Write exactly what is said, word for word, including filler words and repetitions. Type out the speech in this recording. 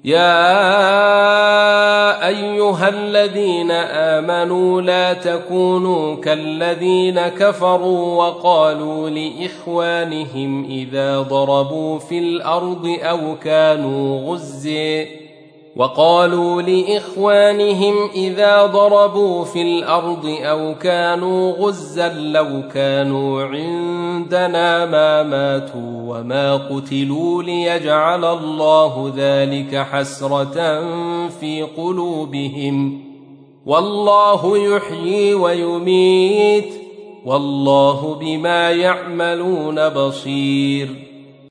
يا أيها الذين آمنوا لا تكونوا كالذين كفروا وقالوا لإخوانهم إذا ضربوا في الأرض أو كانوا غزا وقالوا لإخوانهم إذا ضربوا في الأرض أو كانوا غزا لو كانوا عندنا ما ماتوا وما قتلوا ليجعل الله ذلك حسرة في قلوبهم والله يحيي ويميت والله بما يعملون بصير.